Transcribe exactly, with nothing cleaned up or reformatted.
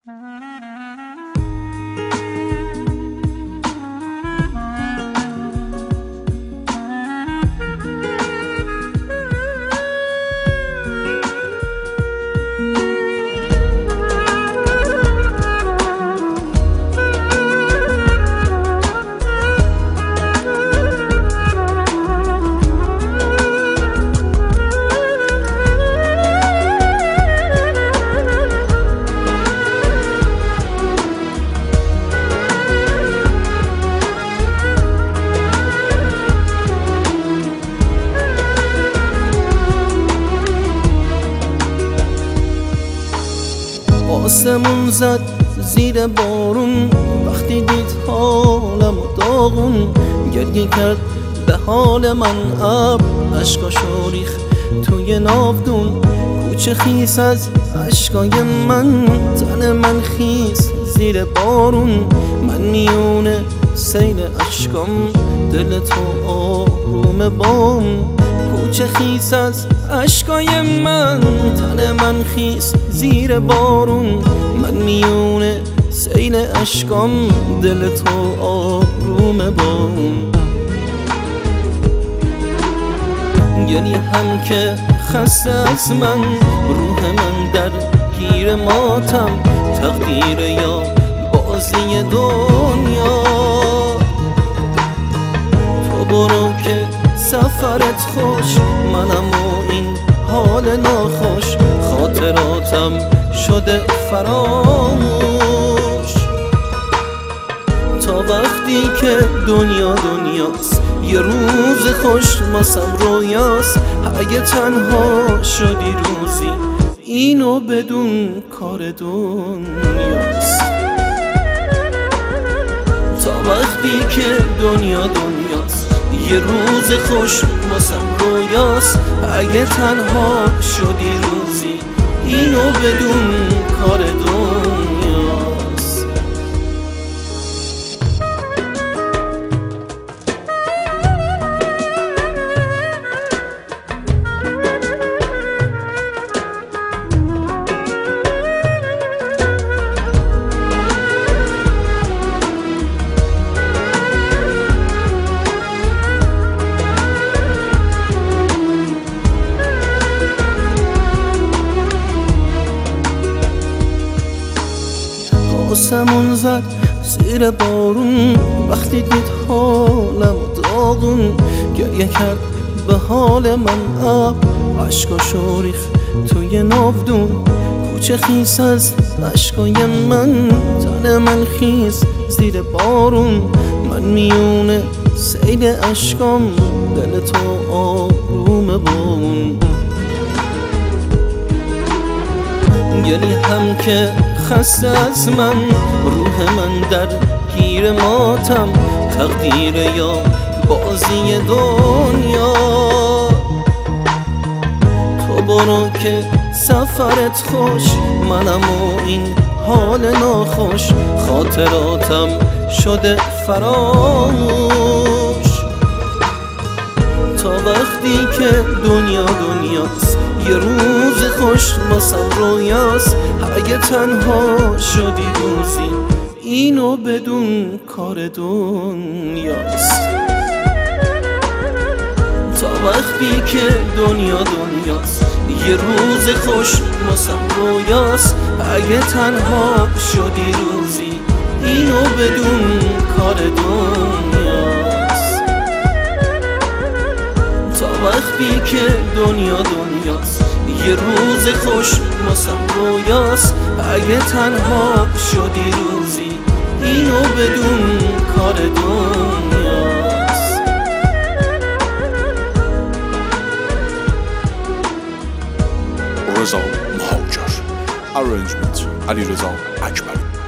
آسمون زد زیر بارون وقتی دید حالم و داغون، گریه کرد به حال من ابر، اشکاشو ریخت توی ناودون. کوچه خیس از اشکای من، تن من خیس زیر بارون. من میونه سیل اشکام، دل تو آروم بام. کوچه خیس از اشکای من، تن من خیس زیر بارون. من میونه سیل اشکام، دل تو آروم بام. یعنی هم که خسته از من، روح من در گیر ماتم. تقدیر یا بازی دنیا، تو برو که سفرت خوش، منم و این حال ناخوش. خاطراتم شده فراموش، تا وقتی که دنیا دنیاست، یه روز خوش واسم رویاست. اگه تنها شدی روزی، اینو بدون کار دنیاست. تا وقتی که دنیا دنیاست، یه روز خوش واسم رویاست. اگه تنها شدی روزی، اینو بدون کار دنیاست. آسمون زد زیر بارون وقتی دید حالم داغون. گریه کرد به حال من ابر، اشکاشو ریخت توی ناودون. کوچه خیس از اشکای من، تن من خیس زیر بارون. من میونه سیل اشکام، دل تو آروم بام. یعنی هم که خسته از من، روح من در گیر ماتم. تقدیر یا بازی دنیا، تو برو که سفرت خوش، منم و این حال ناخوش. خاطراتم شده فراموش، تا وقتی که دنیا دنیاست، یه روز خوش واسم رویاست. اگه تنها شدی روزی، اینو بدون کار دنیاست. تا وقتی که دنیا دنیاست، یه روز خوش واسم رویاست. اگه تنها شدی روزی، اینو بدون کار دنیاست. تا وقتی که دنیا دنیاست، یه روز خوش واسم رویاست. اگه تنها شدی روزی، اینو بدون کار دنیاست. رضا مهاجر. Arrangement علیرضا اکبری.